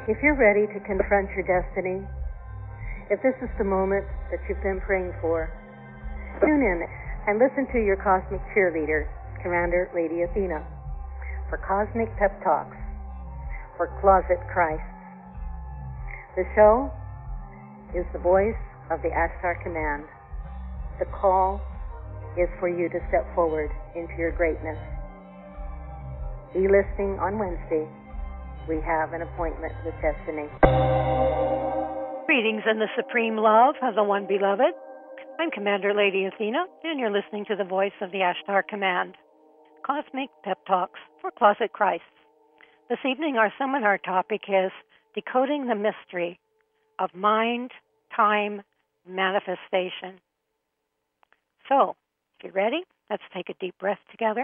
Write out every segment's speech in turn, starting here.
If you're ready to confront your destiny, if this is the moment that you've been praying for, tune in and listen to your cosmic cheerleader, Commander Lady Athena, for Cosmic Pep Talks for Closet Christ. The show is the voice of the Ashtar Command. The call is for you to step forward into your greatness. Be listening on Wednesday. We have an appointment with destiny. Greetings in the supreme love of the one beloved. I'm Commander Lady Athena, and you're listening to the voice of the Ashtar Command. Cosmic Pep Talks for Closet Christ. This evening our seminar topic is Decoding the Mystery of Mind, Time, Manifestation. So, if you're ready, let's take a deep breath together.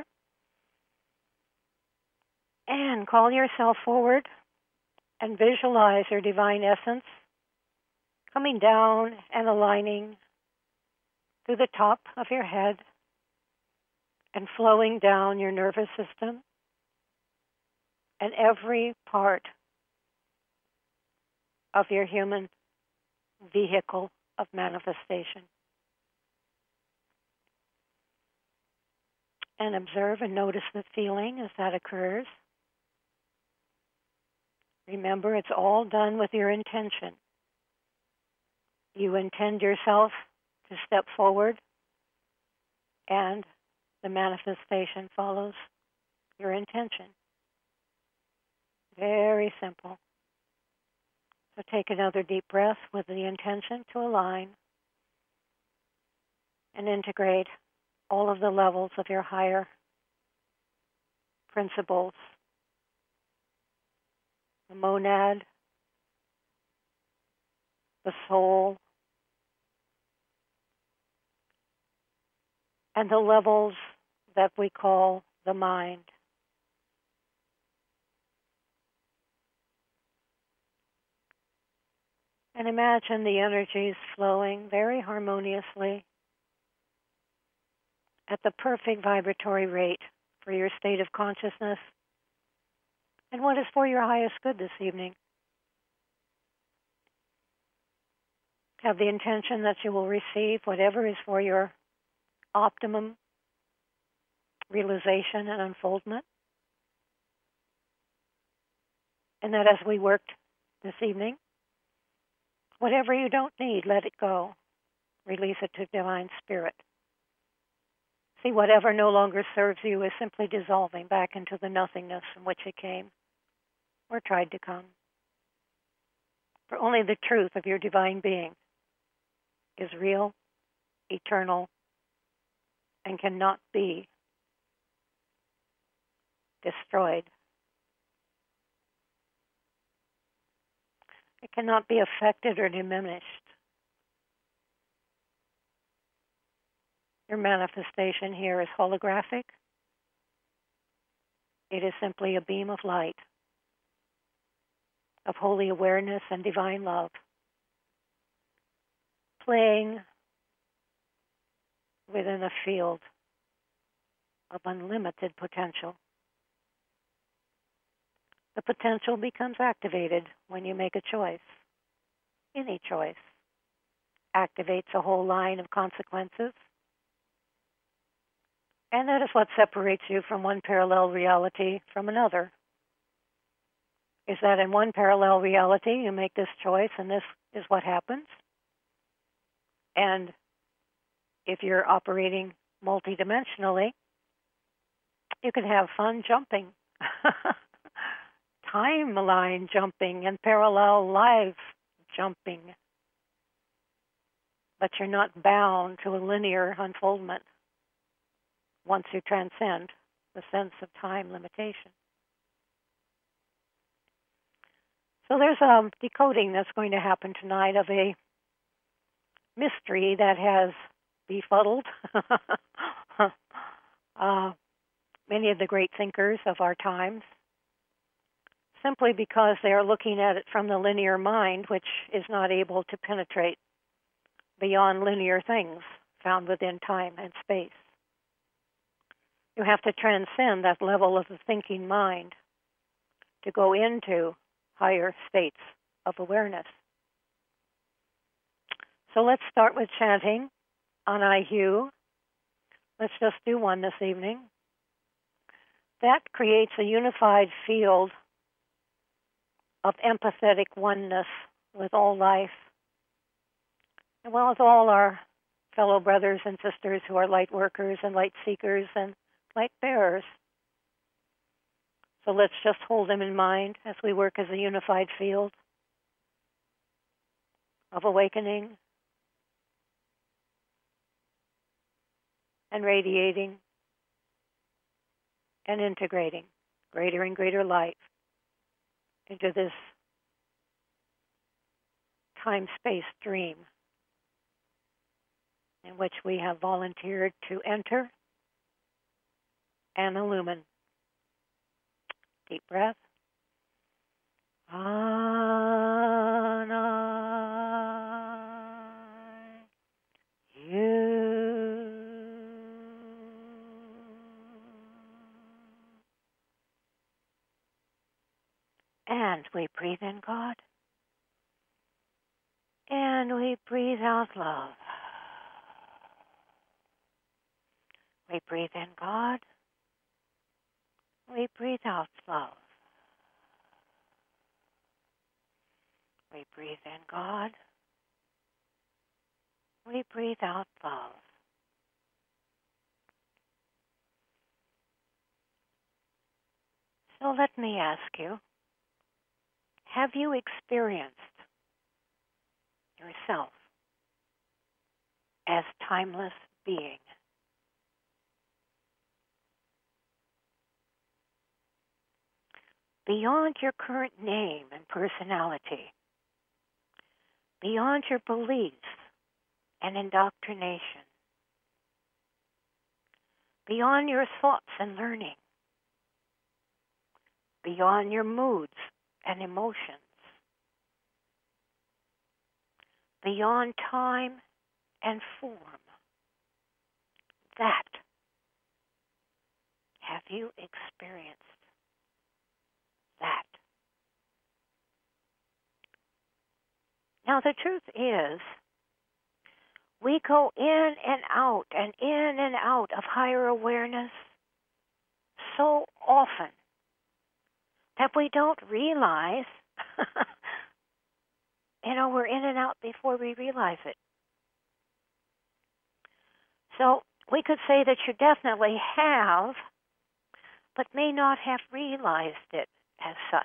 And call yourself forward and visualize your divine essence coming down and aligning through the top of your head and flowing down your nervous system and every part of your human vehicle of manifestation. And observe and notice the feeling as that occurs. Remember, it's all done with your intention. You intend yourself to step forward, and the manifestation follows your intention. Very simple. So take another deep breath with the intention to align and integrate all of the levels of your higher principles. The monad, the soul, and the levels that we call the mind. And imagine the energies flowing very harmoniously at the perfect vibratory rate for your state of consciousness and what is for your highest good this evening. Have the intention that you will receive whatever is for your optimum realization and unfoldment. And that as we worked this evening, whatever you don't need, let it go. Release it to Divine Spirit. See, whatever no longer serves you is simply dissolving back into the nothingness from which it came or tried to come. For only the truth of your divine being is real, eternal, and cannot be destroyed. It cannot be affected or diminished. Your manifestation here is holographic. It is simply a beam of light, of holy awareness and divine love, playing within a field of unlimited potential. The potential becomes activated when you make a choice. Any choice activates a whole line of consequences. And that is what separates you from one parallel reality from another. Is that in one parallel reality you make this choice and this is what happens? And if you're operating multidimensionally, you can have fun jumping, timeline jumping, and parallel life jumping. But you're not bound to a linear unfoldment once you transcend the sense of time limitation. So there's a decoding that's going to happen tonight of a mystery that has befuddled many of the great thinkers of our times, simply because they are looking at it from the linear mind, which is not able to penetrate beyond linear things found within time and space. You have to transcend that level of the thinking mind to go into higher states of awareness. So let's start with chanting on IHU. Let's just do one this evening. That creates a unified field of empathetic oneness with all life, as well as all our fellow brothers and sisters who are light workers and light seekers and light bearers. So let's just hold them in mind as we work as a unified field of awakening and radiating and integrating greater and greater light into this time-space dream in which we have volunteered to enter and illumine. Deep breath. And we breathe in God. And we breathe out love. We breathe in God. We breathe out love. We breathe in God. We breathe out love. So let me ask you, have you experienced yourself as timeless being? Beyond your current name and personality, beyond your beliefs and indoctrination, beyond your thoughts and learning, beyond your moods and emotions, beyond time and form. That have you experienced? That. Now the truth is, we go in and out and in and out of higher awareness so often that we don't realize, we're in and out before we realize it. So we could say that you definitely have, but may not have realized it as such.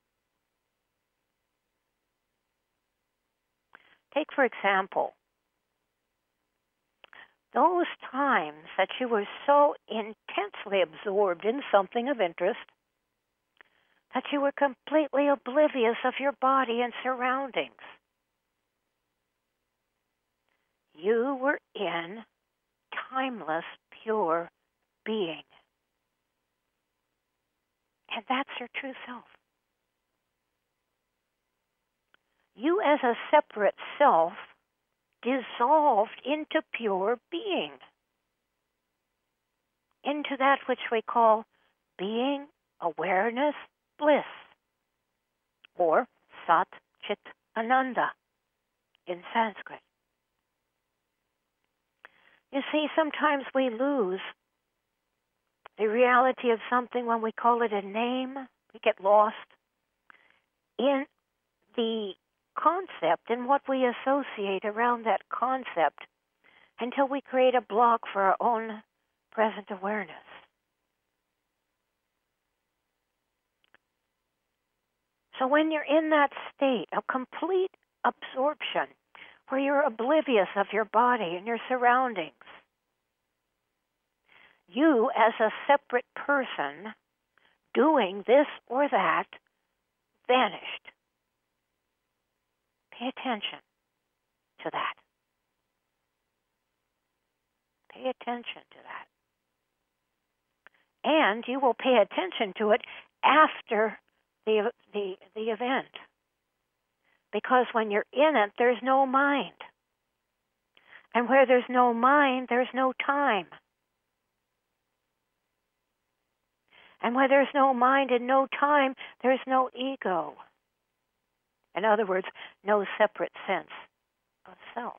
Take, for example, those times that you were so intensely absorbed in something of interest that you were completely oblivious of your body and surroundings. You were in timeless, pure being. And that's your true self. You as a separate self dissolved into pure being, into that which we call being, awareness, bliss, or Sat Chit Ananda in Sanskrit. You see, sometimes we lose the reality of something when we call it a name. We get lost in the concept and what we associate around that concept until we create a block for our own present awareness. So when you're in that state of complete absorption, where you're oblivious of your body and your surroundings, you as a separate person doing this or that vanished. Pay attention to that. Pay attention to that. And you will pay attention to it after the event. Because when you're in it, there's no mind. And where there's no mind, there's no time. And where there's no mind and no time, there's no ego. In other words, no separate sense of self.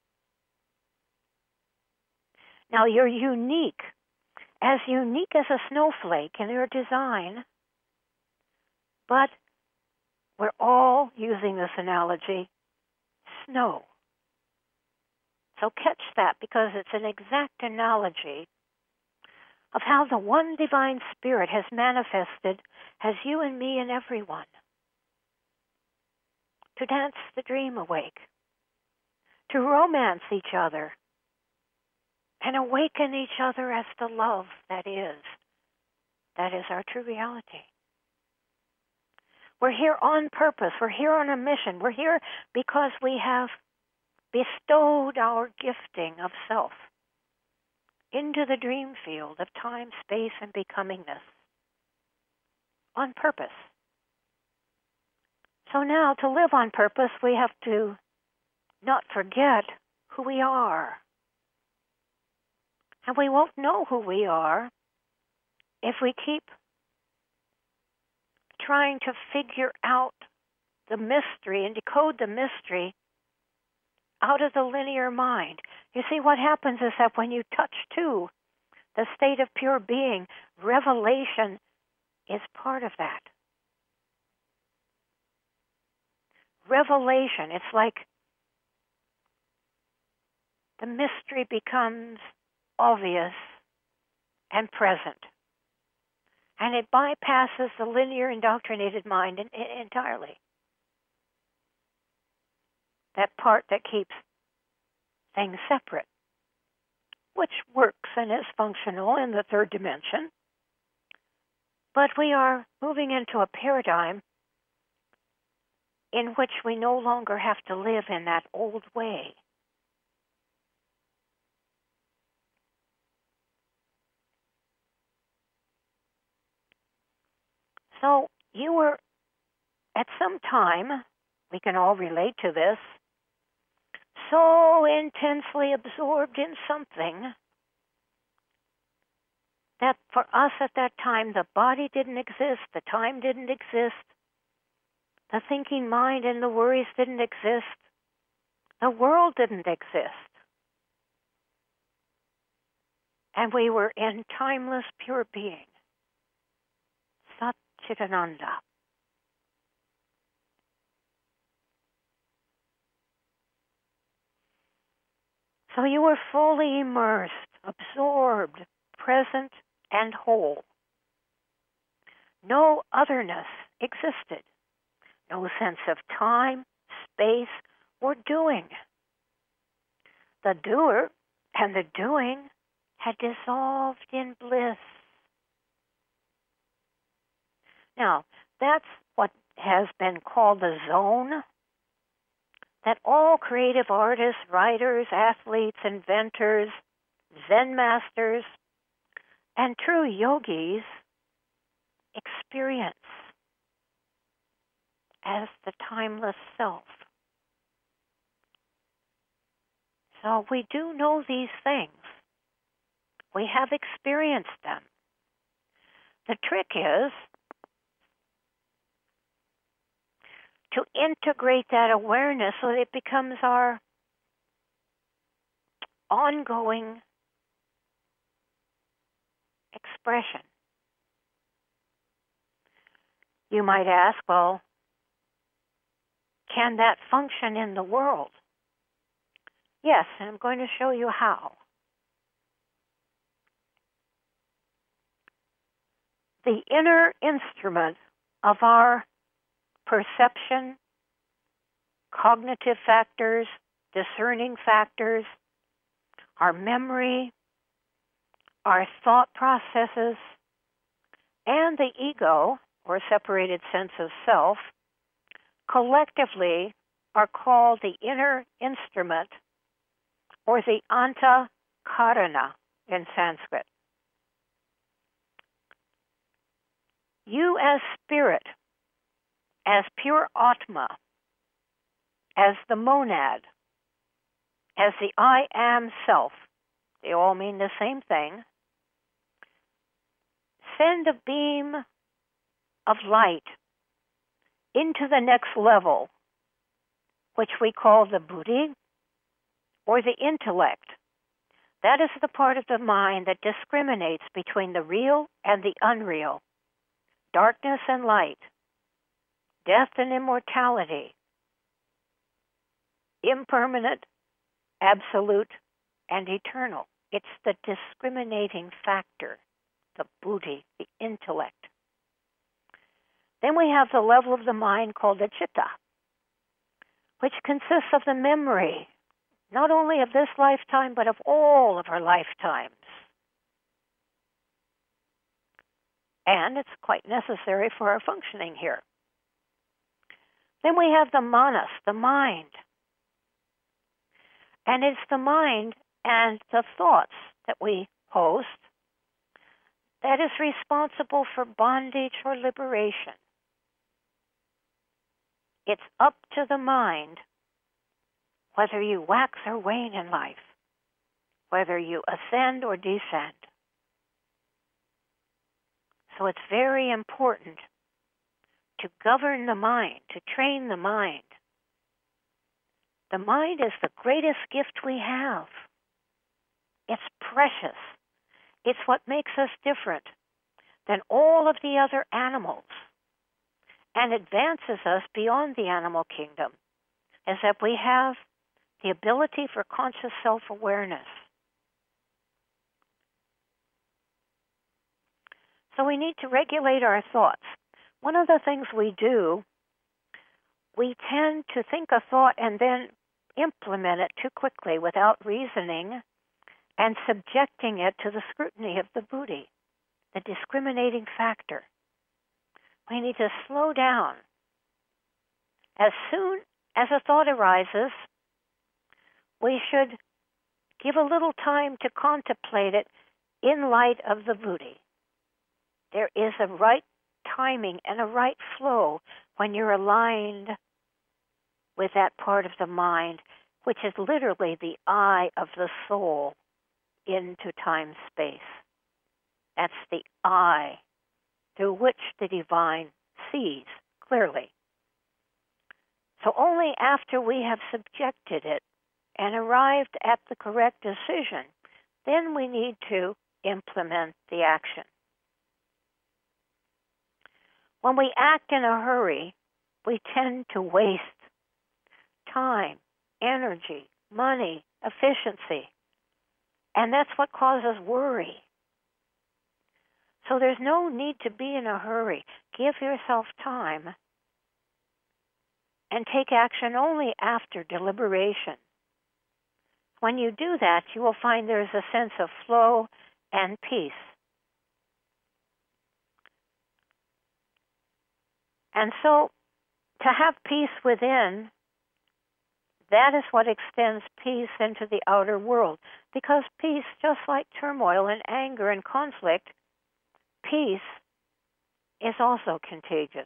Now you're unique as a snowflake in your design, but we're all, using this analogy, snow. So catch that, because it's an exact analogy of how the one divine spirit has manifested as you and me and everyone to dance the dream awake, to romance each other, and awaken each other as the love that is. That is our true reality. We're here on purpose. We're here on a mission. We're here because we have bestowed our gifting of self into the dream field of time, space, and becomingness on purpose. So now, to live on purpose, we have to not forget who we are. And we won't know who we are if we keep trying to figure out the mystery and decode the mystery out of the linear mind. You see, what happens is that when you touch to the state of pure being, revelation is part of that. Revelation, it's like the mystery becomes obvious and present. And it bypasses the linear indoctrinated mind entirely. That part that keeps things separate, which works and is functional in the third dimension. But we are moving into a paradigm in which we no longer have to live in that old way. So you were, at some time, we can all relate to this, so intensely absorbed in something that for us at that time, the body didn't exist, the time didn't exist, the thinking mind and the worries didn't exist, the world didn't exist. And we were in timeless pure being. Chidananda. So you were fully immersed, absorbed, present, and whole. No otherness existed. No sense of time, space, or doing. The doer and the doing had dissolved in bliss. Now, that's what has been called the zone that all creative artists, writers, athletes, inventors, Zen masters, and true yogis experience as the timeless self. So we do know these things. We have experienced them. The trick is to integrate that awareness so that it becomes our ongoing expression. You might ask, well, can that function in the world? Yes, and I'm going to show you how. The inner instrument of our perception, cognitive factors, discerning factors, our memory, our thought processes, and the ego, or separated sense of self, collectively are called the inner instrument, or the Antakarana in Sanskrit. You as spirit, as pure Atma, as the monad, as the I am self, they all mean the same thing, send a beam of light into the next level which we call the buddhi, or the intellect. That is the part of the mind that discriminates between the real and the unreal, darkness and light, death and immortality, impermanent, absolute, and eternal. It's the discriminating factor, the buddhi, the intellect. Then we have the level of the mind called the citta, which consists of the memory, not only of this lifetime, but of all of our lifetimes. And it's quite necessary for our functioning here. Then we have the manas, the mind. And it's the mind and the thoughts that we host that is responsible for bondage or liberation. It's up to the mind whether you wax or wane in life, whether you ascend or descend. So it's very important to govern the mind, to train the mind. The mind is the greatest gift we have. It's precious. It's what makes us different than all of the other animals and advances us beyond the animal kingdom, is that we have the ability for conscious self-awareness. So we need to regulate our thoughts. One of the things we do, we tend to think a thought and then implement it too quickly without reasoning and subjecting it to the scrutiny of the buddhi, the discriminating factor. We need to slow down. As soon as a thought arises, we should give a little time to contemplate it in light of the buddhi. There is a right timing and a right flow when you're aligned with that part of the mind, which is literally the eye of the soul into time-space. That's the eye through which the divine sees clearly. So only after we have subjected it and arrived at the correct decision, then we need to implement the action. When we act in a hurry, we tend to waste time, energy, money, efficiency, and that's what causes worry. So there's no need to be in a hurry. Give yourself time and take action only after deliberation. When you do that, you will find there's a sense of flow and peace. And so, to have peace within, that is what extends peace into the outer world. Because peace, just like turmoil and anger and conflict, peace is also contagious.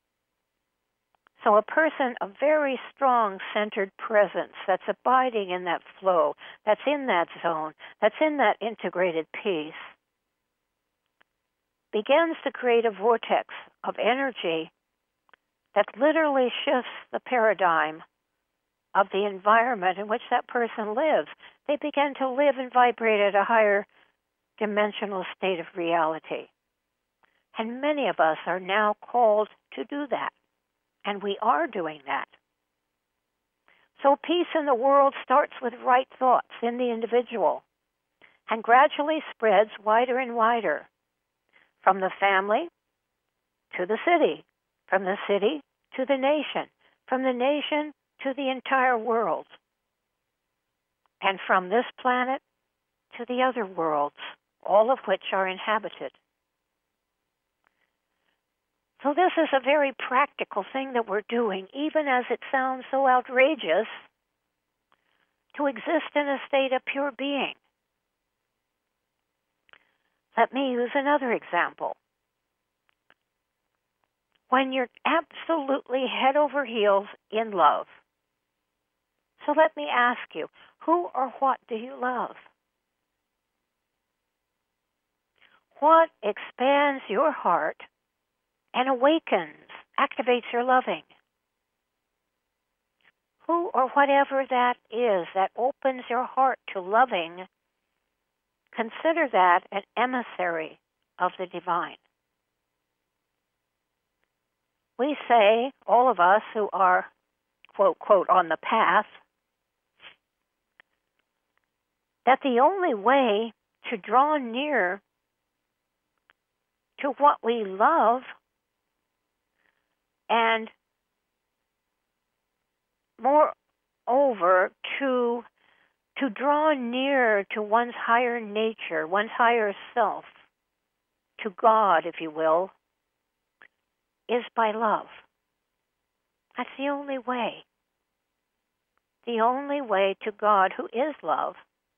So a person, a very strong centered presence that's abiding in that flow, that's in that zone, that's in that integrated peace, begins to create a vortex of energy that literally shifts the paradigm of the environment in which that person lives. They begin to live and vibrate at a higher dimensional state of reality. And many of us are now called to do that. And we are doing that. So peace in the world starts with right thoughts in the individual and gradually spreads wider and wider, from the family to the city, from the city to the nation, from the nation to the entire world, and from this planet to the other worlds, all of which are inhabited. So this is a very practical thing that we're doing, even as it sounds so outrageous, to exist in a state of pure being. Let me use another example. When you're absolutely head over heels in love. So let me ask you, who or what do you love? What expands your heart and awakens, activates your loving? who or whatever that is that opens your heart to loving, consider that an emissary of the divine. We say, all of us who are, quote, quote, on the path, that the only way to draw near to what we love and moreover to draw near to one's higher nature, one's higher self, to God, if you will, is by love. That's the only way. The only way to God, who is love,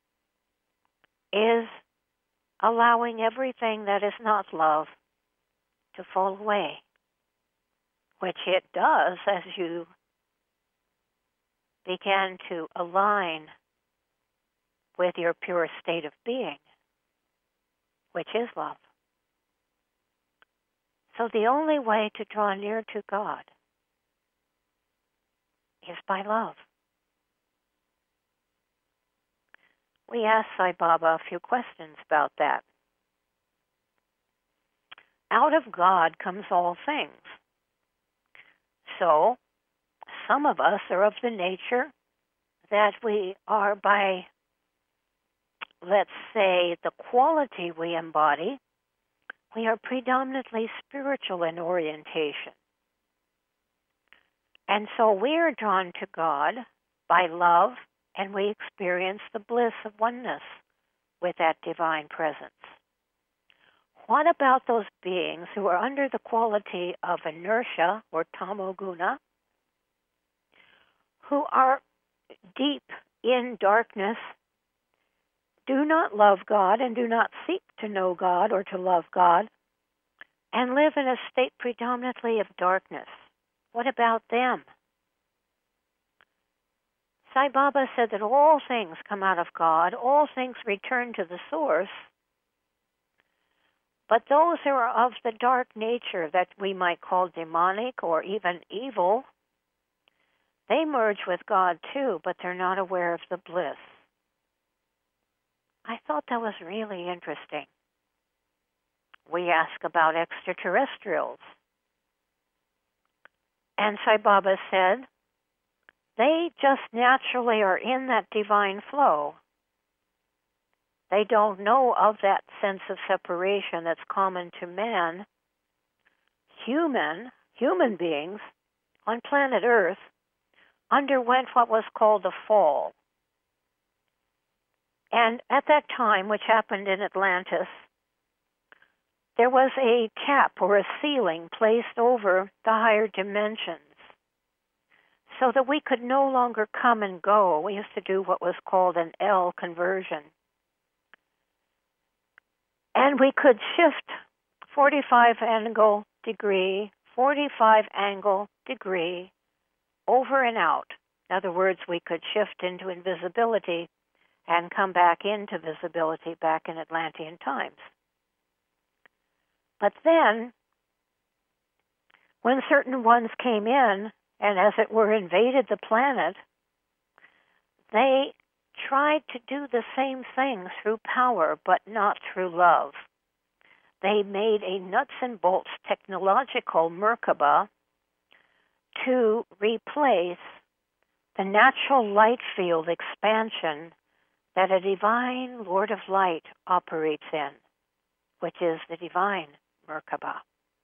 is allowing everything that is not love to fall away, which it does as you begin to align with your pure state of being, which is love. So the only way to draw near to God is by love. We asked Sai Baba a few questions about that. Out of God comes all things. So, some of us are of the nature that we are by, let's say, the quality we embody, we are predominantly spiritual in orientation. And so we are drawn to God by love, and we experience the bliss of oneness with that divine presence. What about those beings who are under the quality of inertia or tamoguna, who are deep in darkness, do not love God and do not seek to know God or to love God, and live in a state predominantly of darkness? What about them? Sai Baba said that all things come out of God, all things return to the source, but those who are of the dark nature that we might call demonic or even evil, they merge with God too, but they're not aware of the bliss. I thought that was really interesting. We ask about extraterrestrials. And Sai Baba said, they just naturally are in that divine flow. They don't know of that sense of separation that's common to man. Human beings on planet Earth underwent what was called the fall. And at that time, which happened in Atlantis, there was a cap or a ceiling placed over the higher dimensions so that we could no longer come and go. We used to do what was called an L conversion. And we could shift 45 angle degree over and out. In other words, we could shift into invisibility and come back into visibility back in Atlantean times. But then, when certain ones came in and, as it were, invaded the planet, they tried to do the same thing through power, but not through love. They made a nuts and bolts technological Merkaba to replace the natural light field expansion that a divine Lord of Light operates in, which is the divine Merkaba.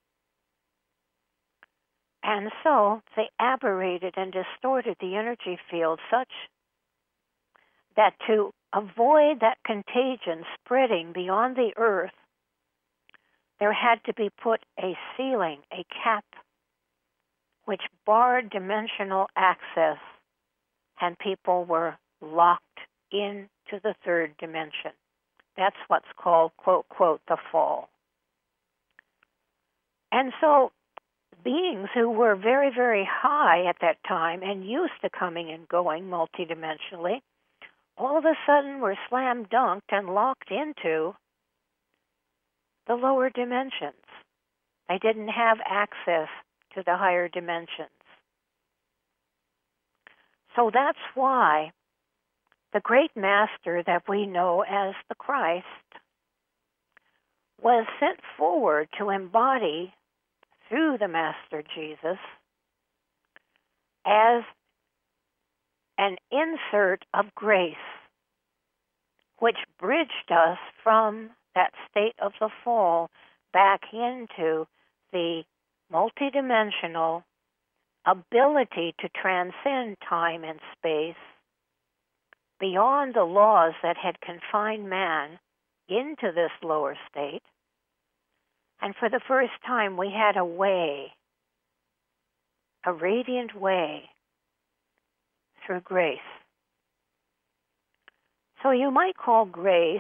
And so they aberrated and distorted the energy field such that to avoid that contagion spreading beyond the earth, there had to be put a ceiling, a cap, which barred dimensional access, and people were locked into the third dimension. That's what's called, quote, quote, the fall. And so beings who were very, very high at that time and used to coming and going multidimensionally, all of a sudden were slam dunked and locked into the lower dimensions. They didn't have access to the higher dimensions. So that's why the great master that we know as the Christ was sent forward to embody through the Master Jesus as an insert of grace, which bridged us from that state of the fall back into the multidimensional ability to transcend time and space beyond the laws that had confined man into this lower state. And for the first time, we had a way, a radiant way through grace. So you might call grace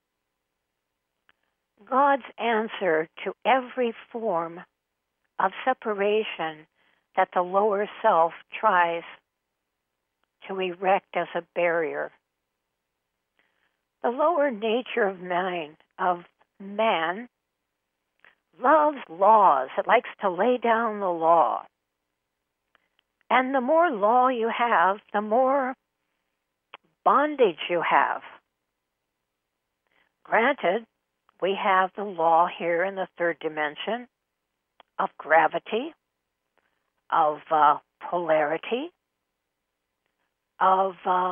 God's answer to every form of separation that the lower self tries to erect as a barrier. The lower nature of man loves laws. It likes to lay down the law. And the more law you have, the more bondage you have. Granted, we have the law here in the third dimension of gravity, of polarity, of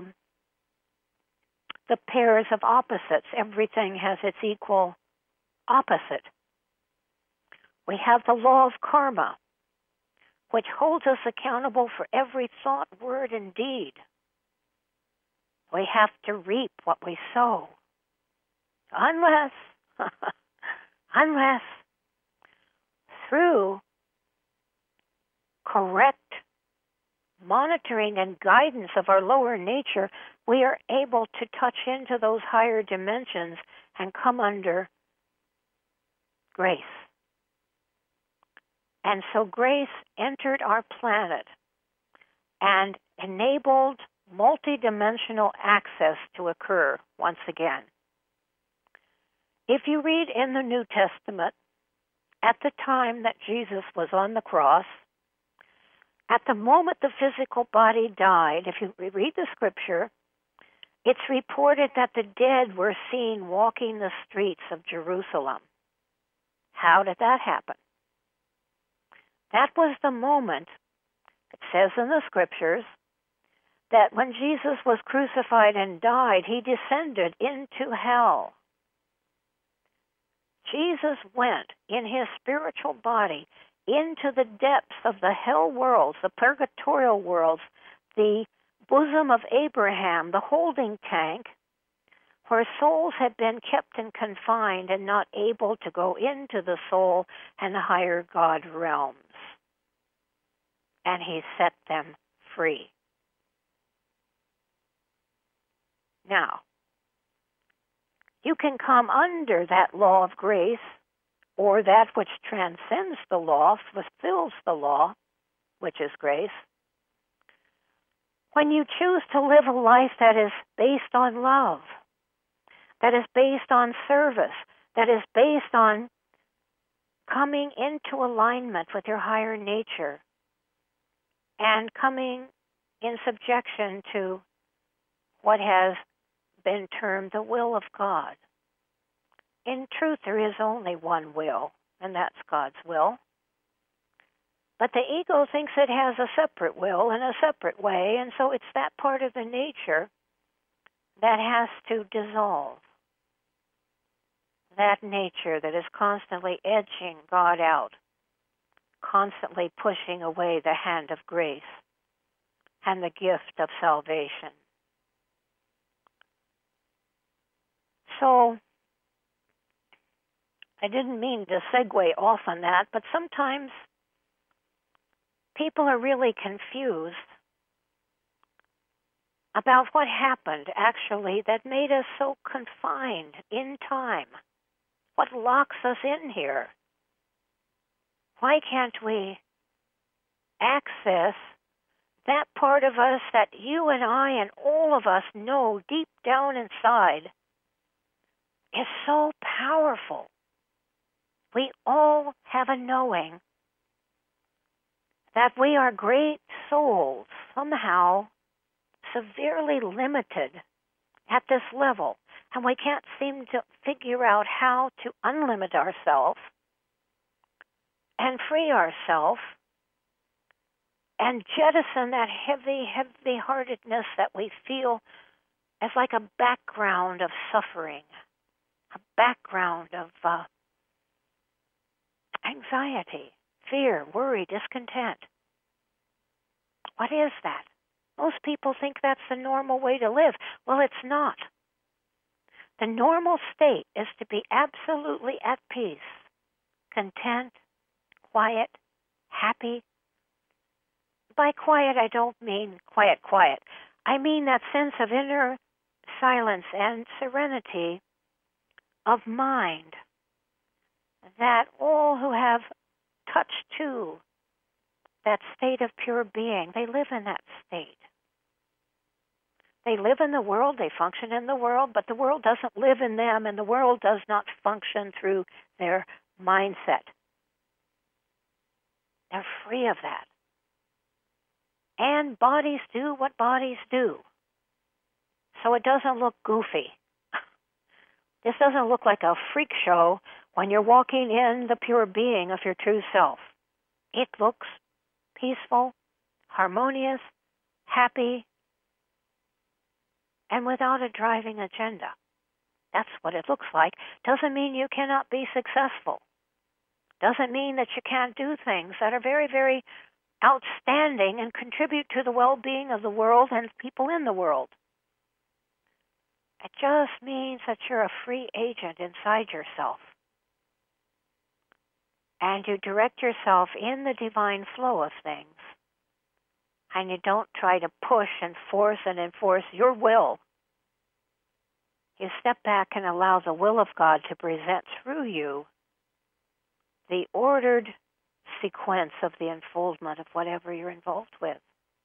the pairs of opposites. Everything has its equal opposite. We have the law of karma, which holds us accountable for every thought, word, and deed. We have to reap what we sow. Unless through correct monitoring and guidance of our lower nature, we are able to touch into those higher dimensions and come under grace. And so grace entered our planet and enabled multidimensional access to occur once again. If you read in the New Testament, at the time that Jesus was on the cross, at the moment the physical body died, if you read the scripture, it's reported that the dead were seen walking the streets of Jerusalem. How did that happen? That was the moment, it says in the scriptures, that when Jesus was crucified and died, he descended into hell. Jesus went in his spiritual body into the depths of the hell worlds, the purgatorial worlds, the bosom of Abraham, the holding tank, where souls had been kept and confined and not able to go into the soul and the higher God realms. And he set them free. Now, you can come under that law of grace, or that which transcends the law, fulfills the law, which is grace, when you choose to live a life that is based on love, that is based on service, that is based on coming into alignment with your higher nature and coming in subjection to what has been termed the will of God. In truth, there is only one will, and that's God's will. But the ego thinks it has a separate will in a separate way, and so it's that part of the nature that has to dissolve. That nature that is constantly edging God out, constantly pushing away the hand of grace and the gift of salvation. So, I didn't mean to segue off on that, but sometimes people are really confused about what happened, actually, that made us so confined in time. What locks us in here? Why can't we access that part of us that you and I and all of us know deep down inside is so powerful? We all have a knowing that we are great souls somehow severely limited at this level, and we can't seem to figure out how to unlimit ourselves and free ourselves and jettison that heavy-heartedness that we feel as like a background of suffering, a background of anxiety, fear, worry, discontent. What is that? Most people think that's the normal way to live. Well, it's not. The normal state is to be absolutely at peace, content, quiet, happy. By quiet, I don't mean quiet. I mean that sense of inner silence and serenity of mind that all who have touched to that state of pure being, they live in that state. They live in the world, they function in the world, but the world doesn't live in them, and the world does not function through their mindset. They're free of that. And bodies do what bodies do. So it doesn't look goofy. This doesn't look like a freak show when you're walking in the pure being of your true self. It looks peaceful, harmonious, happy, and without a driving agenda. That's what it looks like. Doesn't mean you cannot be successful. Doesn't mean that you can't do things that are very, very outstanding and contribute to the well-being of the world and people in the world. It just means that you're a free agent inside yourself. And you direct yourself in the divine flow of things. And you don't try to push and force and enforce your will. You step back and allow the will of God to present through you the ordered sequence of the unfoldment of whatever you're involved with.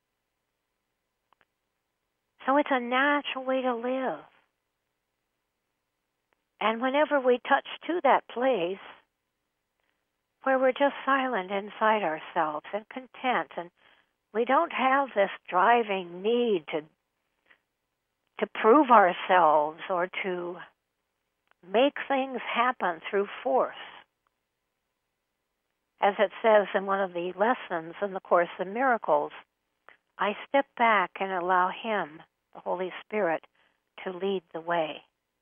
So it's a natural way to live. And whenever we touch to that place where we're just silent inside ourselves and content, and we don't have this driving need to prove ourselves or to make things happen through force. As it says in one of the lessons in the Course in Miracles, I step back and allow Him, the Holy Spirit, to lead the way.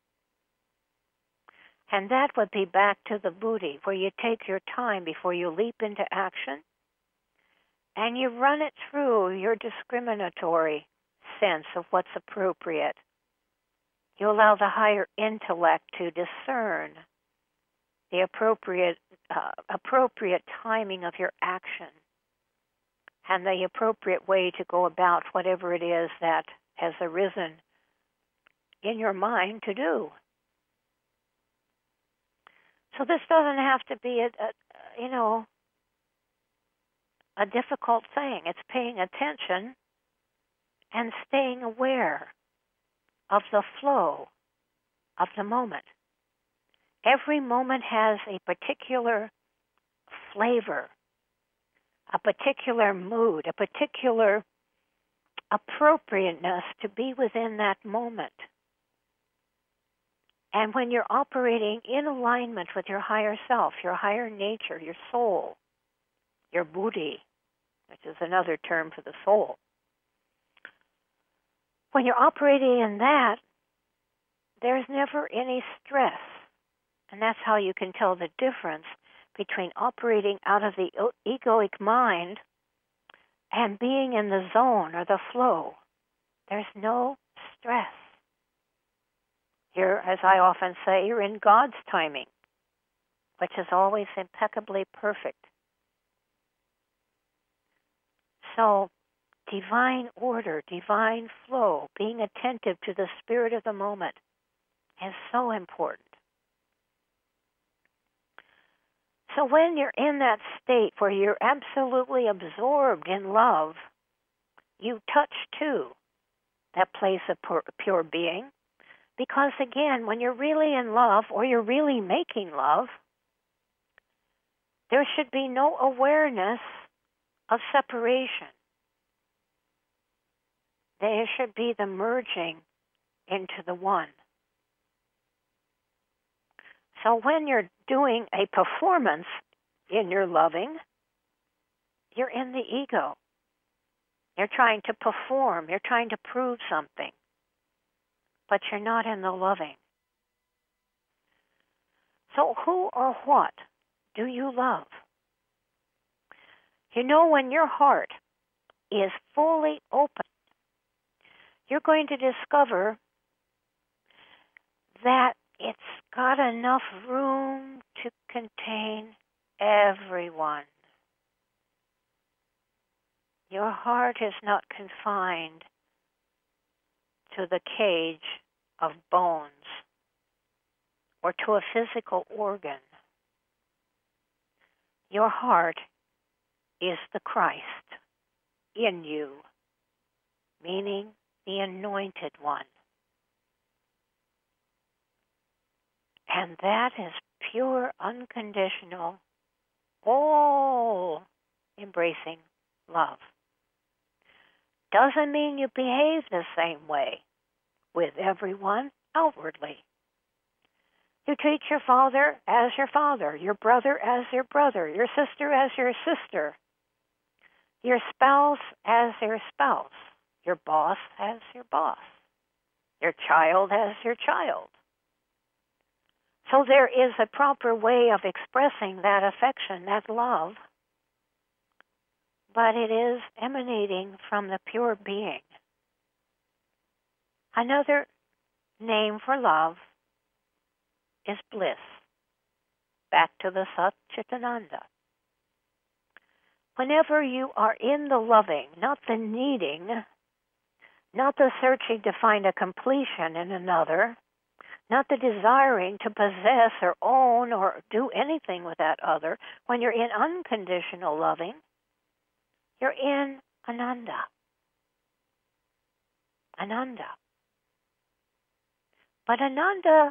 And that would be back to the buddhi, where you take your time before you leap into action, and you run it through your discriminatory sense of what's appropriate. You allow the higher intellect to discern the appropriate timing of your action and the appropriate way to go about whatever it is that has arisen in your mind to do. So this doesn't have to be a difficult thing. It's paying attention and staying aware of the flow of the moment. Every moment has a particular flavor, a particular mood, a particular appropriateness to be within that moment. And when you're operating in alignment with your higher self, your higher nature, your soul, your buddhi, which is another term for the soul, when you're operating in that, there's never any stress. And that's how you can tell the difference between operating out of the egoic mind and being in the zone or the flow. There's no stress. You're, as I often say, you're in God's timing, which is always impeccably perfect. So, divine order, divine flow, being attentive to the spirit of the moment is so important. So when you're in that state where you're absolutely absorbed in love, you touch to that place of pure being. Because again, when you're really in love or you're really making love, there should be no awareness of separation. There should be the merging into the one. So when you're doing a performance in your loving, you're in the ego. You're trying to perform. You're trying to prove something. But you're not in the loving. So who or what do you love? You know, when your heart is fully open, you're going to discover that it's got enough room to contain everyone. Your heart is not confined to the cage of bones or to a physical organ. Your heart is the Christ in you, meaning the Anointed One. And that is pure, unconditional, all-embracing love. Doesn't mean you behave the same way with everyone outwardly. You treat your father as your father, your brother as your brother, your sister as your sister, your spouse as your spouse, your boss as your boss, your child as your child. So there is a proper way of expressing that affection, that love, but it is emanating from the pure being. Another name for love is bliss. Back to the Sat Chit Ananda. Whenever you are in the loving, not the needing, not the searching to find a completion in another, not the desiring to possess or own or do anything with that other, when you're in unconditional loving, you're in Ananda. Ananda. But Ananda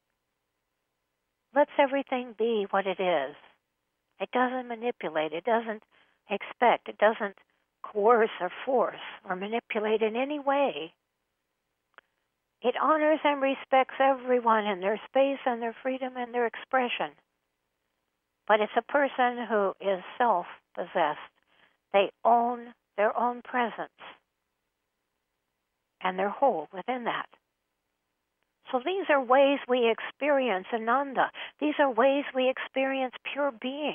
lets everything be what it is. It doesn't manipulate. It doesn't expect. It doesn't coerce or force or manipulate in any way. It honors and respects everyone in their space and their freedom and their expression. But it's a person who is self-possessed. They own their own presence. And they're whole within that. So these are ways we experience Ananda. These are ways we experience pure being.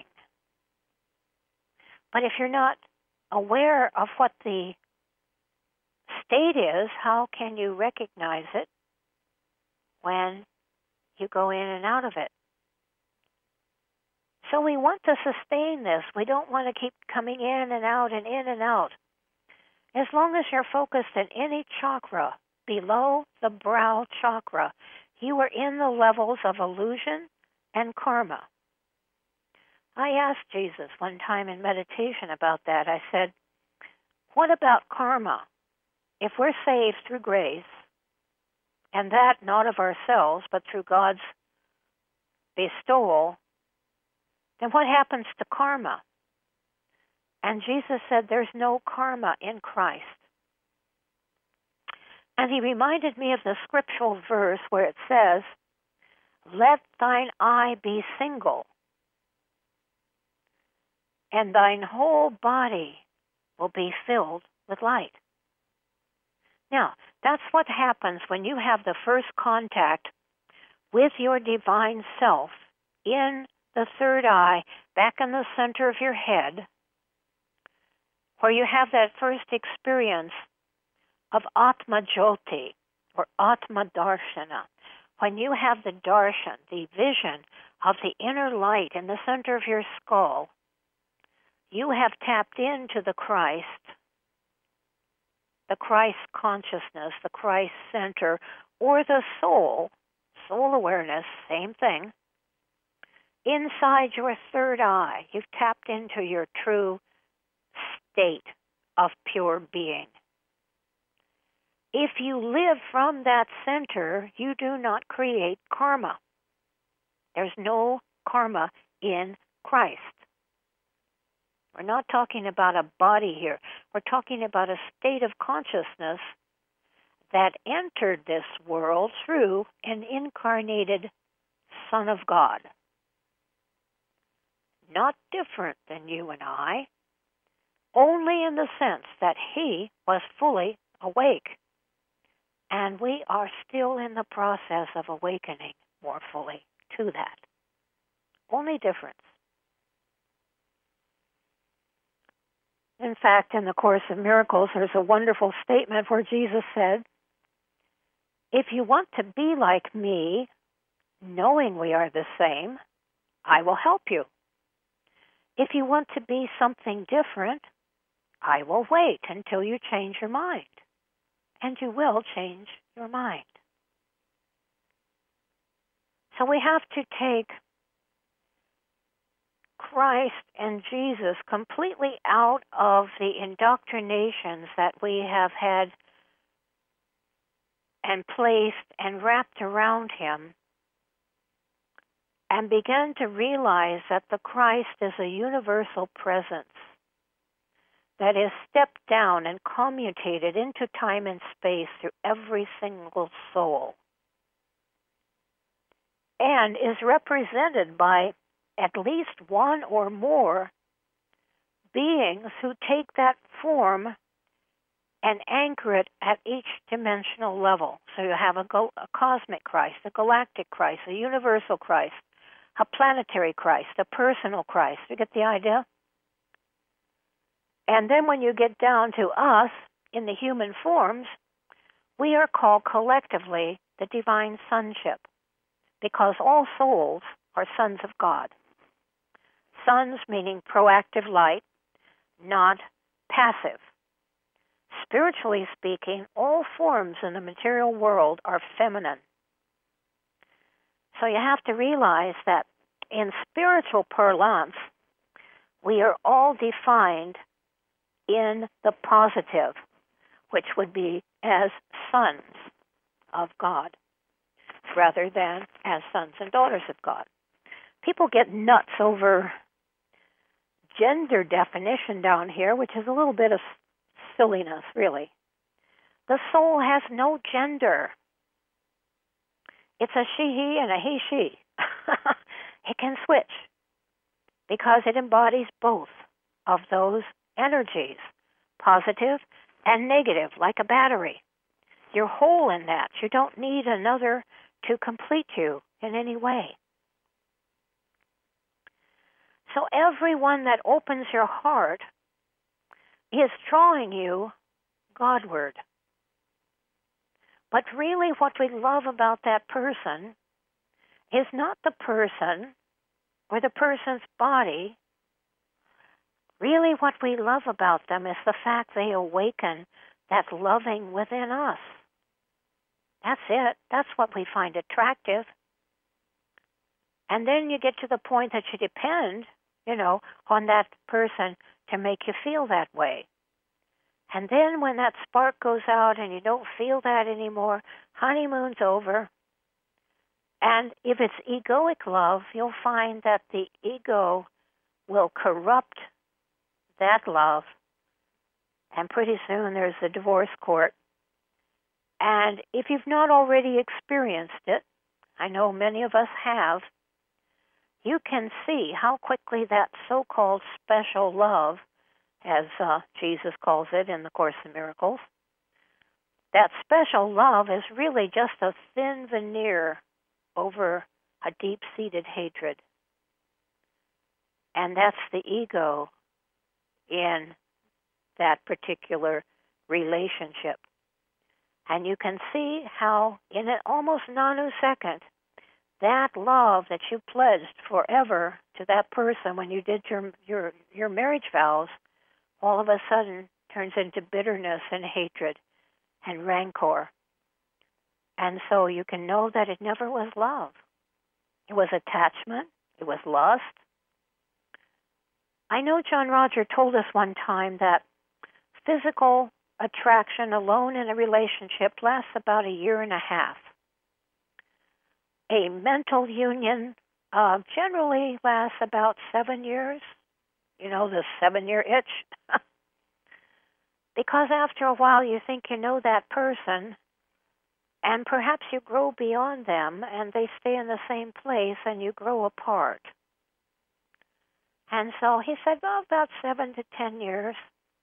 But if you're not aware of what the state is, how can you recognize it when you go in and out of it? So we want to sustain this. We don't want to keep coming in and out and in and out. As long as you're focused in any chakra below the brow chakra, you are in the levels of illusion and karma. I asked Jesus one time in meditation about that. I said, what about karma? If we're saved through grace, and that not of ourselves, but through God's bestowal, then what happens to karma? And Jesus said, there's no karma in Christ. And he reminded me of the scriptural verse where it says, let thine eye be single, and thine whole body will be filled with light. Now, that's what happens when you have the first contact with your divine self in the third eye, back in the center of your head, where you have that first experience of Atma Jyoti or Atma Darshana. When you have the darshan, the vision of the inner light in the center of your skull, you have tapped into the Christ consciousness, the Christ center, or the soul awareness, same thing. Inside your third eye, you've tapped into your true state of pure being. If you live from that center, you do not create karma. There's no karma in Christ. We're not talking about a body here. We're talking about a state of consciousness that entered this world through an incarnated Son of God. Not different than you and I, only in the sense that he was fully awake. And we are still in the process of awakening more fully to that. Only difference. In fact, in the Course in Miracles, there's a wonderful statement where Jesus said, if you want to be like me, knowing we are the same, I will help you. If you want to be something different, I will wait until you change your mind. And you will change your mind. So we have to take Christ and Jesus completely out of the indoctrinations that we have had and placed and wrapped around him, and begin to realize that the Christ is a universal presence that is stepped down and commutated into time and space through every single soul, and is represented by at least one or more beings who take that form and anchor it at each dimensional level. So you have a cosmic Christ, a galactic Christ, a universal Christ, a planetary Christ, a personal Christ. You get the idea? And then when you get down to us in the human forms, we are called collectively the divine sonship, because all souls are sons of God. Sons meaning proactive light, not passive. Spiritually speaking, all forms in the material world are feminine. So you have to realize that in spiritual parlance, we are all defined in the positive, which would be as sons of God, rather than as sons and daughters of God. People get nuts over gender definition down here, which is a little bit of silliness, really. The soul has no gender. It's a she-he and a he-she. It can switch because it embodies both of those energies, positive and negative, like a battery. You're whole in that. You don't need another to complete you in any way. So everyone that opens your heart is drawing you Godward. But really what we love about that person is not the person or the person's body. Really what we love about them is the fact they awaken that loving within us. That's it. That's what we find attractive. And then you get to the point that you depend, on that person to make you feel that way. And then when that spark goes out and you don't feel that anymore, honeymoon's over. And if it's egoic love, you'll find that the ego will corrupt that love. And pretty soon there's a divorce court. And if you've not already experienced it, I know many of us have, you can see how quickly that so-called special love, as Jesus calls it in the Course in Miracles, that special love is really just a thin veneer over a deep-seated hatred. And that's the ego in that particular relationship. And you can see how in an almost nanosecond, that love that you pledged forever to that person when you did your marriage vows, all of a sudden turns into bitterness and hatred and rancor. And so you can know that it never was love. It was attachment. It was lust. I know John Roger told us one time that physical attraction alone in a relationship lasts about 1.5 years. A mental union generally lasts about 7 years, the 7-year itch. Because after a while you think you know that person, and perhaps you grow beyond them, and they stay in the same place, and you grow apart. And so he said, well, about 7 to 10 years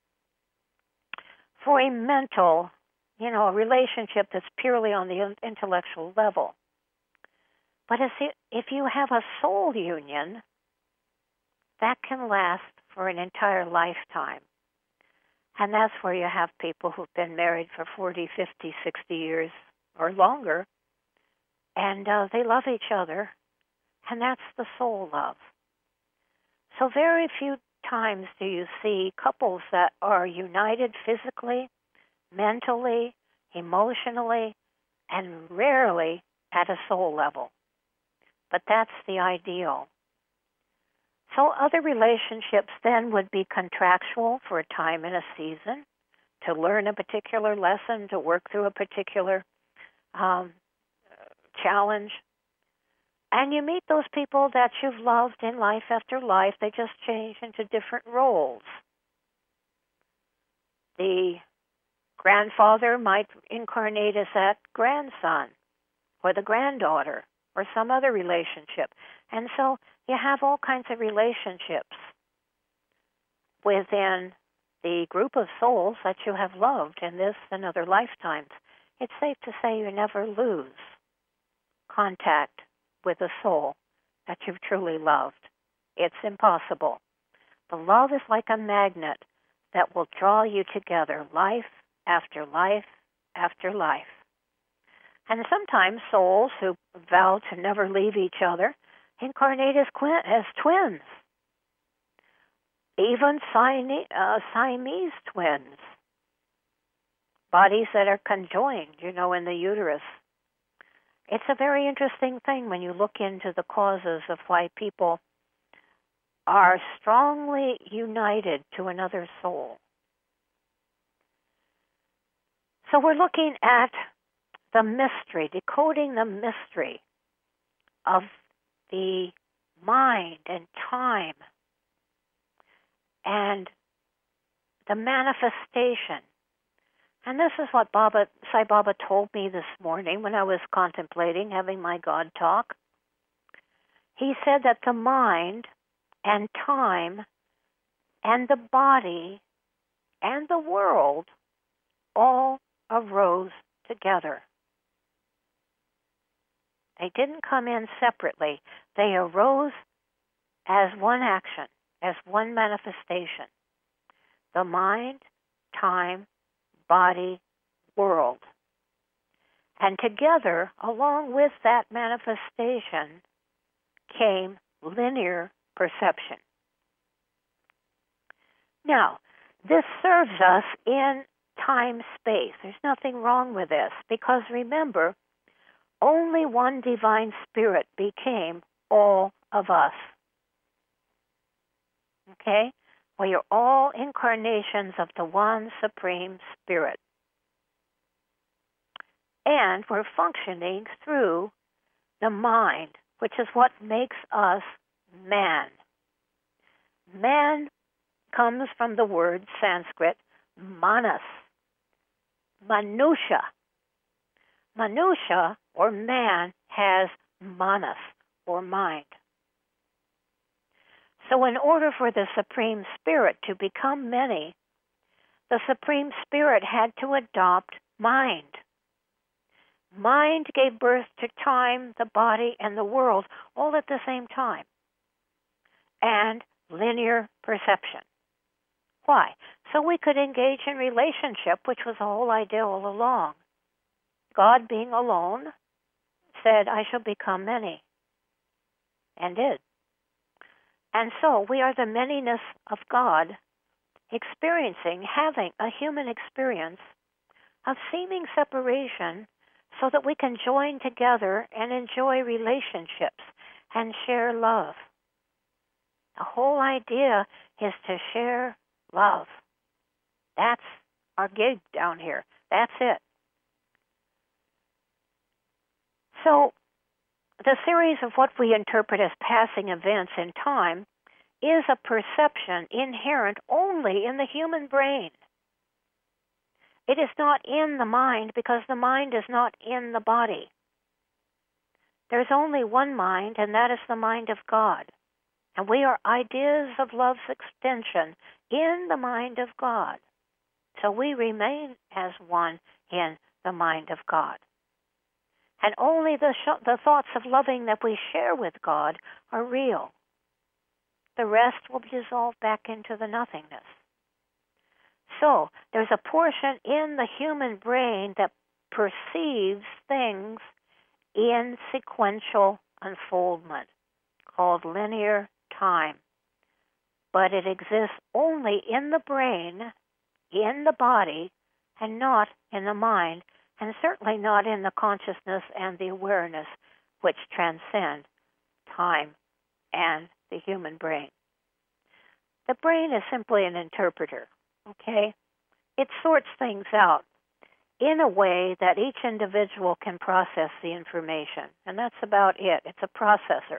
for a mental, a relationship that's purely on the intellectual level. But if you have a soul union, that can last for an entire lifetime. And that's where you have people who've been married for 40, 50, 60 years or longer, and they love each other, and that's the soul love. So very few times do you see couples that are united physically, mentally, emotionally, and rarely at a soul level. But that's the ideal. So other relationships then would be contractual for a time and a season, to learn a particular lesson, to work through a particular challenge. And you meet those people that you've loved in life after life. They just change into different roles. The grandfather might incarnate as that grandson or the granddaughter or some other relationship. And so you have all kinds of relationships within the group of souls that you have loved in this and other lifetimes. It's safe to say you never lose contact with a soul that you've truly loved. It's impossible. The love is like a magnet that will draw you together life after life after life. And sometimes souls who vow to never leave each other incarnate as twins, even Siamese twins, bodies that are conjoined, in the uterus. It's a very interesting thing when you look into the causes of why people are strongly united to another soul. So we're looking at the mystery, decoding the mystery of the mind and time and the manifestation. And this is what Sai Baba told me this morning when I was contemplating having my God talk. He said that the mind and time and the body and the world all arose together. They didn't come in separately. They arose as one action, as one manifestation. The mind, time, body, world. And together, along with that manifestation, came linear perception. Now, this serves us in time-space. There's nothing wrong with this, because remember, only one divine spirit became all of us. Okay? We are all incarnations of the one supreme spirit. And we're functioning through the mind, which is what makes us man. Man comes from the word Sanskrit manas, manusha. Manusha, or man, has manas, or mind. So in order for the Supreme Spirit to become many, the Supreme Spirit had to adopt mind. Mind gave birth to time, the body, and the world, all at the same time. And linear perception. Why? So we could engage in relationship, which was the whole idea all along. God, being alone, said, I shall become many, and did. And so we are the manyness of God, having a human experience of seeming separation so that we can join together and enjoy relationships and share love. The whole idea is to share love. That's our gig down here. That's it. So the series of what we interpret as passing events in time is a perception inherent only in the human brain. It is not in the mind because the mind is not in the body. There's only one mind, and that is the mind of God. And we are ideas of love's extension in the mind of God. So we remain as one in the mind of God. And only the thoughts of loving that we share with God are real. The rest will dissolve back into the nothingness. So there's a portion in the human brain that perceives things in sequential unfoldment, called linear time. But it exists only in the brain, in the body, and not in the mind, and certainly not in the consciousness and the awareness which transcend time and the human brain. The brain is simply an interpreter, okay? It sorts things out in a way that each individual can process the information, and that's about it. It's a processor.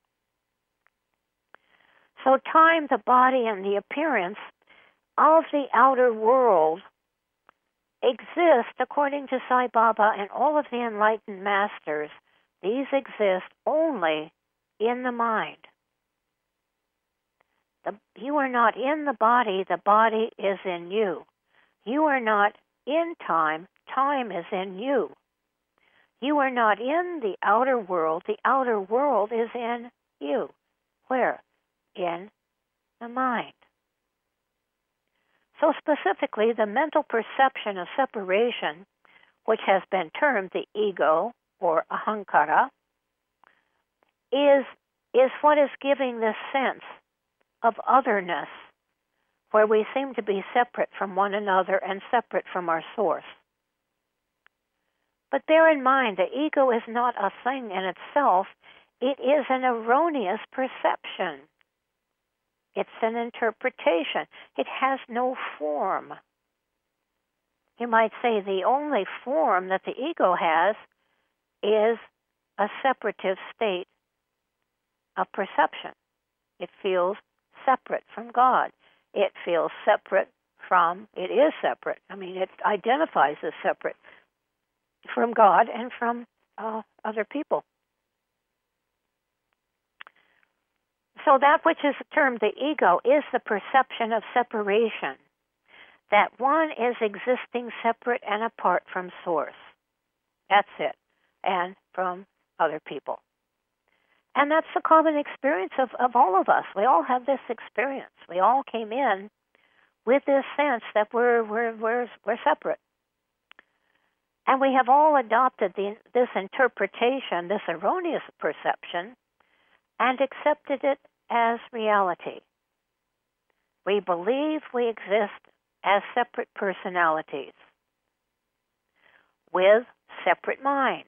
So time, the body, and the appearance of the outer world exist, according to Sai Baba and all of the enlightened masters, these exist only in the mind. You are not in the body is in you. You are not in time is in you. You are not in the outer world is in you. Where? In the mind. So specifically, the mental perception of separation, which has been termed the ego or ahankara, is what is giving this sense of otherness, where we seem to be separate from one another and separate from our source. But bear in mind, the ego is not a thing in itself. It is an erroneous perception. It's an interpretation. It has no form. You might say the only form that the ego has is a separative state of perception. It feels separate from God. It feels separate from, it is separate. I mean, it identifies as separate from God and from other people. So that which is termed the ego is the perception of separation, that one is existing separate and apart from source. That's it. And from other people. And that's the common experience of all of us. We all have this experience. We all came in with this sense that we're separate. And we have all adopted this interpretation, this erroneous perception, and accepted it as reality. We believe we exist as separate personalities with separate minds,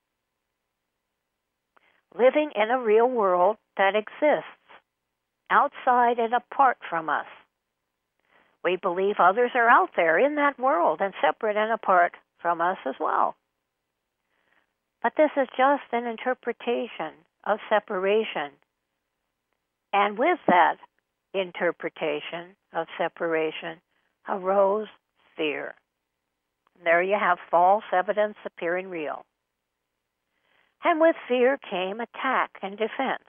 living in a real world that exists outside and apart from us. We believe others are out there in that world and separate and apart from us as well. But this is just an interpretation of separation. And with that interpretation of separation arose fear. And there you have false evidence appearing real. And with fear came attack and defense.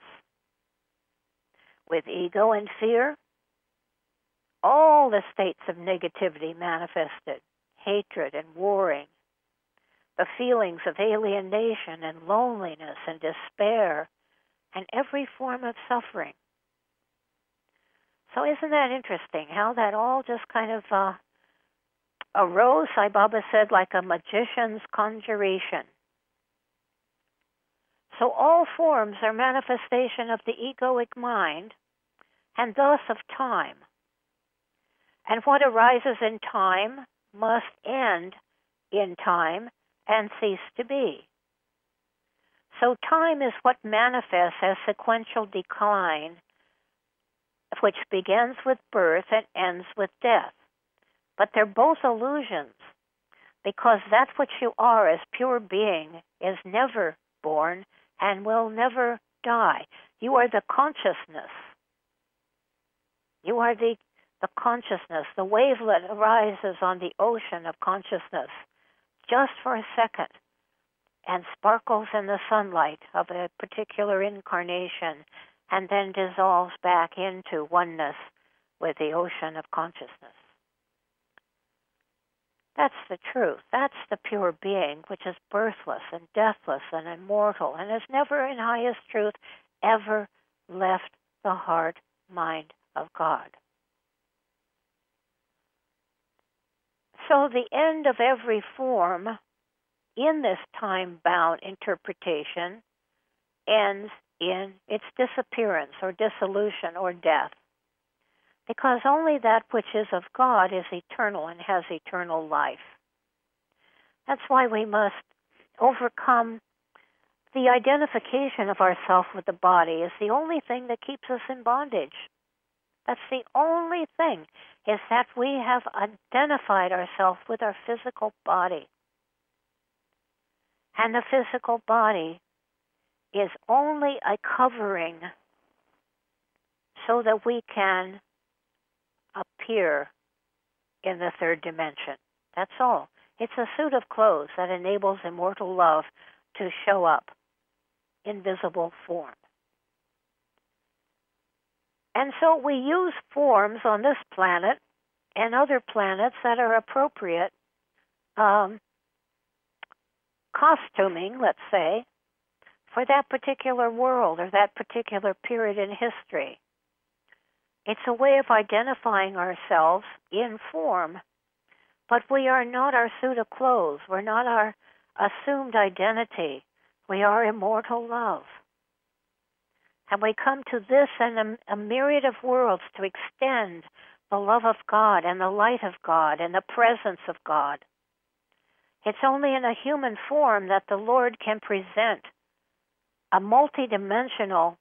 With ego and fear, all the states of negativity manifested, hatred and warring, the feelings of alienation and loneliness and despair, and every form of suffering. So isn't that interesting, how that all just kind of arose, Sai Baba said, like a magician's conjuration. So all forms are manifestation of the egoic mind, and thus of time. And what arises in time must end in time and cease to be. So time is what manifests as sequential decline, which begins with birth and ends with death. But they're both illusions, because that which you are as pure being is never born and will never die. You are the consciousness You are the consciousness, the wavelet arises on the ocean of consciousness just for a second and sparkles in the sunlight of a particular incarnation and then dissolves back into oneness with the ocean of consciousness. That's the truth. That's the pure being, which is birthless and deathless and immortal and has never, in highest truth, ever left the heart mind of God. So the end of every form in this time-bound interpretation ends in its disappearance or dissolution or death, because only that which is of God is eternal and has eternal life. That's why we must overcome the identification of ourself with the body. Is the only thing that keeps us in bondage. That's the only thing, is that we have identified ourselves with our physical body. And the physical body is only a covering so that we can appear in the third dimension. That's all. It's a suit of clothes that enables immortal love to show up in visible form. And so we use forms on this planet and other planets that are appropriate costuming, let's say, for that particular world or that particular period in history. It's a way of identifying ourselves in form, but we are not our suit of clothes. We're not our assumed identity. We are immortal love. And we come to this and a myriad of worlds to extend the love of God and the light of God and the presence of God. It's only in a human form that the Lord can present a multidimensional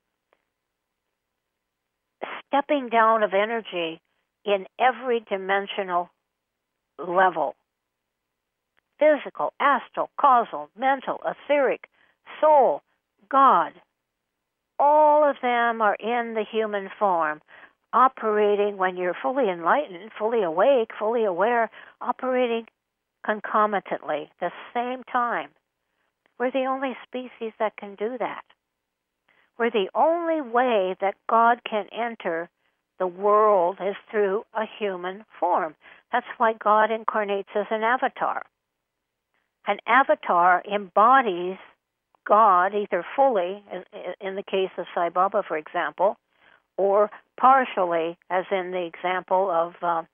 stepping down of energy in every dimensional level. Physical, astral, causal, mental, etheric, soul, God. All of them are in the human form, operating when you're fully enlightened, fully awake, fully aware, operating concomitantly, the same time. We're the only species that can do that. We're the only way that God can enter the world is through a human form. That's why God incarnates as an avatar. An avatar embodies God either fully, in the case of Sai Baba, for example, or partially, as in the example of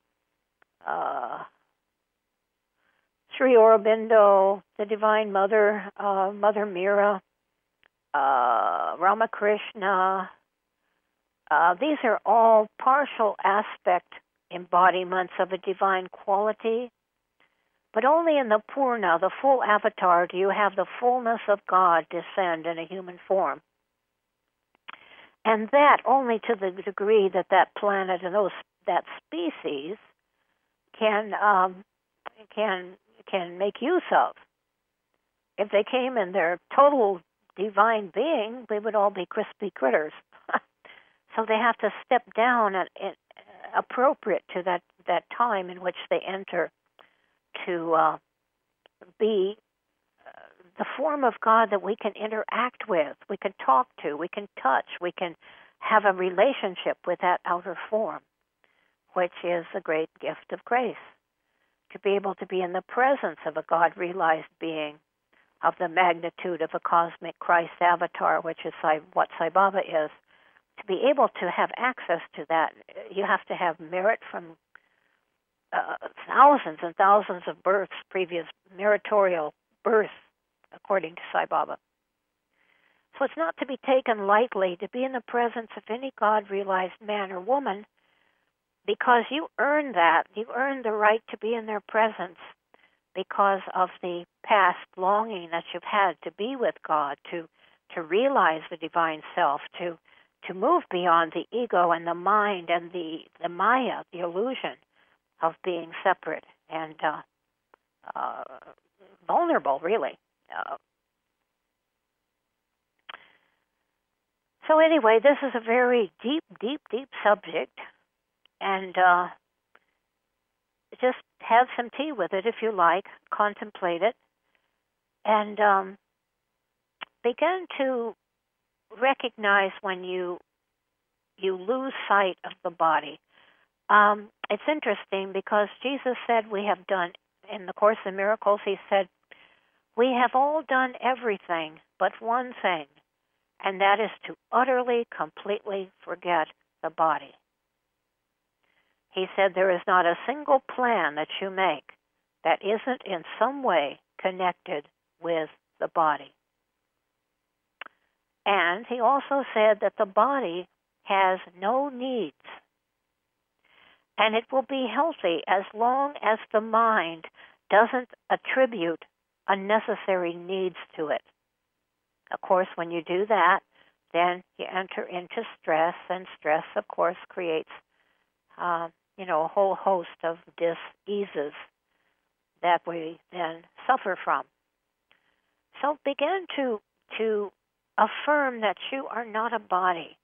Sri Aurobindo, the Divine Mother, Mother Mira, Ramakrishna. These are all partial aspect embodiments of a divine quality, but only in the Purna, the full avatar, do you have the fullness of God descend in a human form. And that only to the degree that that planet and that species can make use of. If they came in their total divine being, we would all be crispy critters. So they have to step down appropriate to that time in which they enter to be the form of God that we can interact with, we can talk to, we can touch, we can have a relationship with that outer form, which is the great gift of grace. To be able to be in the presence of a God-realized being of the magnitude of a cosmic Christ avatar, which is what Sai Baba is. To be able to have access to that, you have to have merit from thousands and thousands of births, previous meritorial births, according to Sai Baba. So it's not to be taken lightly to be in the presence of any God-realized man or woman, because you earn that. You earn the right to be in their presence because of the past longing that you've had to be with God, to realize the divine self, to move beyond the ego and the mind and the maya, the illusion of being separate and vulnerable, really. So anyway, this is a very deep, deep, deep subject, And just have some tea with it if you like, contemplate it, and begin to recognize when you lose sight of the body. It's interesting because Jesus said we have done, in the Course in Miracles, he said, we have all done everything but one thing, and that is to utterly, completely forget the body. He said there is not a single plan that you make that isn't in some way connected with the body. And he also said that the body has no needs. And it will be healthy as long as the mind doesn't attribute unnecessary needs to it. Of course, when you do that, then you enter into stress, and stress, of course, creates a whole host of dis-eases that we then suffer from. So begin to affirm that you are not a body.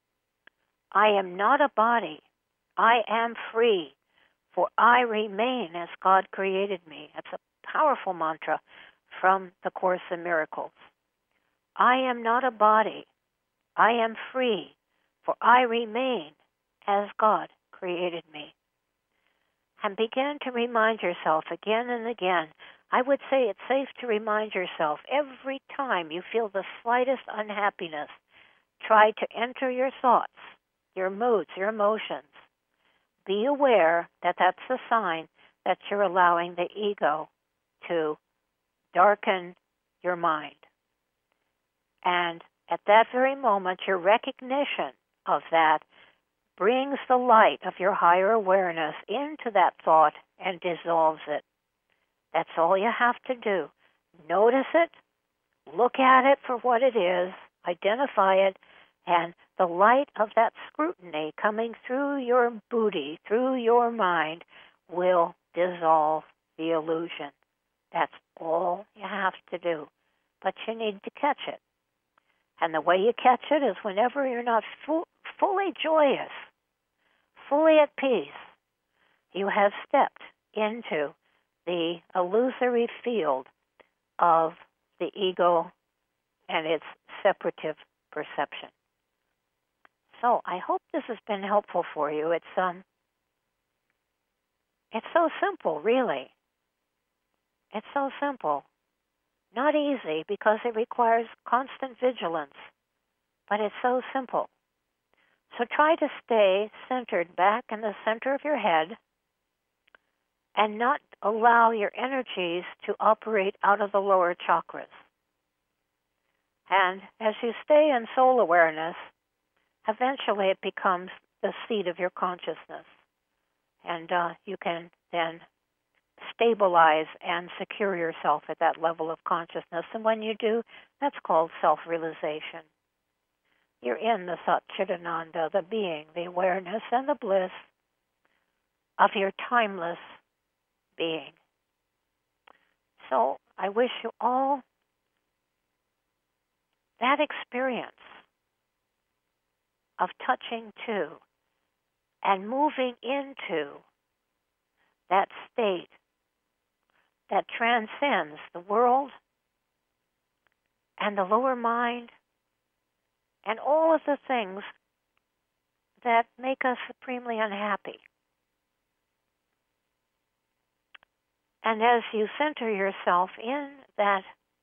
I am not a body. I am free, for I remain as God created me. That's a powerful mantra from the Course in Miracles. I am not a body. I am free, for I remain as God created me. And begin to remind yourself again and again. I would say it's safe to remind yourself every time you feel the slightest unhappiness. Try to enter your thoughts, your moods, your emotions. Be aware that that's a sign that you're allowing the ego to darken your mind. And at that very moment, your recognition of that brings the light of your higher awareness into that thought and dissolves it. That's all you have to do. Notice it, look at it for what it is, identify it, and the light of that scrutiny coming through your buddhi, through your mind, will dissolve the illusion. That's all you have to do. But you need to catch it. And the way you catch it is whenever you're not fully joyous, fully at peace, you have stepped into the illusory field of the ego and its separative perception. So I hope this has been helpful for you. It's so simple, really. It's so simple. Not easy because it requires constant vigilance, but it's so simple. So try to stay centered back in the center of your head and not allow your energies to operate out of the lower chakras. And as you stay in soul awareness, eventually it becomes the seat of your consciousness. And you can then stabilize and secure yourself at that level of consciousness. And when you do, that's called self-realization. You're in the Satchidananda, the being, the awareness, and the bliss of your timeless being. So I wish you all that experience of touching to and moving into that state that transcends the world and the lower mind and all of the things that make us supremely unhappy. And as you center yourself in that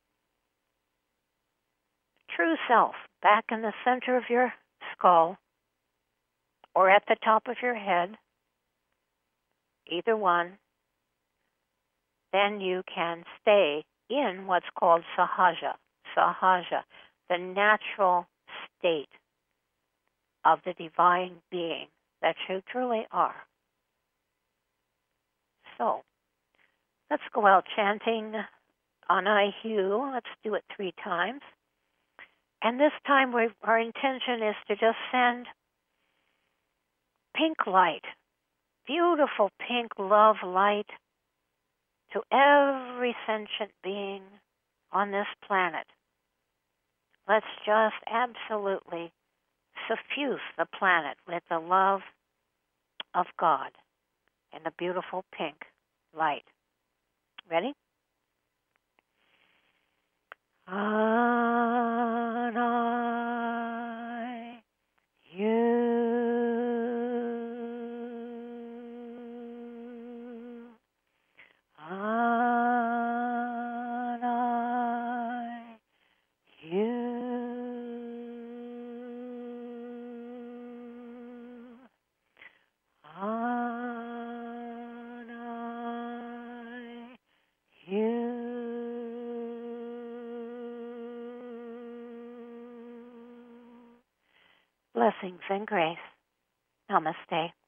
true self, back in the center of your skull or at the top of your head, either one, then you can stay in what's called sahaja, the natural state of the divine being that you truly are. So, let's go out chanting Anai-hu. Let's do it 3 times. And this time our intention is to just send pink light, beautiful pink love light, to every sentient being on this planet. Let's just absolutely suffuse the planet with the love of God in the beautiful pink light. Ready? Anai, you. Anai, you. Anai, you. Blessings and grace. Namaste.